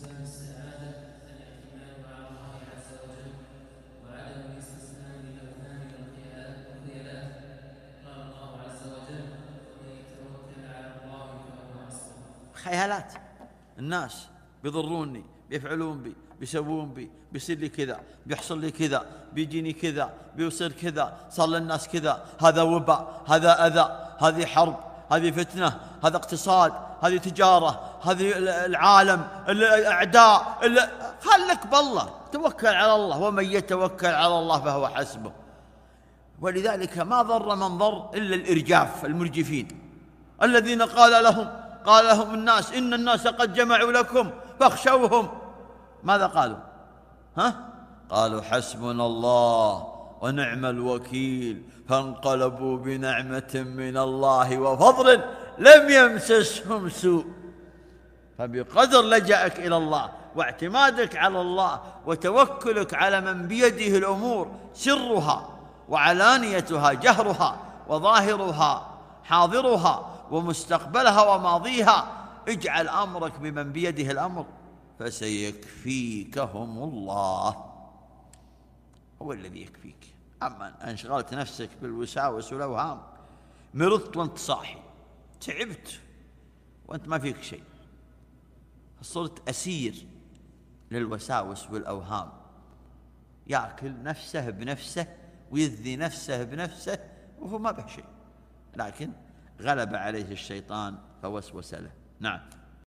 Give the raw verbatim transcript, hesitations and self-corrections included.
خيالات الناس بيضروني، بيفعلون بي، بيسوون بي، بيصير لي كذا، بيحصل لي كذا، بيجيني كذا، بيصير كذا، صار للناس كذا، هذا وباء، هذا أذى، هذه حرب، هذه فتنة، هذا اقتصاد، هذه تجارة، هذه العالم، الأعداء. خلك بالله، توكل على الله، ومن يتوكل على الله فهو حسبه. ولذلك ما ضر من ضر إلا الإرجاف، المرجفين الذين قال لهم قال لهم الناس إن الناس قد جمعوا لكم فاخشوهم. ماذا قالوا؟ ها؟ قالوا حسبنا الله ونعم الوكيل، فانقلبوا بنعمة من الله وفضل لم يمسسهم سوء. فبقدر لجأك إلى الله واعتمادك على الله وتوكلك على من بيده الأمور سرها وعلانيتها، جهرها وظاهرها، حاضرها ومستقبلها وماضيها، اجعل أمرك بمن بيده الأمر فسيكفيكهم الله، هو الذي يكفيك. أما أنشغلت نفسك بالوساوس والأوهام، مرضت وأنت صاحي، تعبت وأنت ما فيك شيء، صرت أسير للوساوس والأوهام، يأكل نفسه بنفسه ويذي نفسه بنفسه وهو ما به شيء، لكن غلب عليه الشيطان فوسوس له. نعم.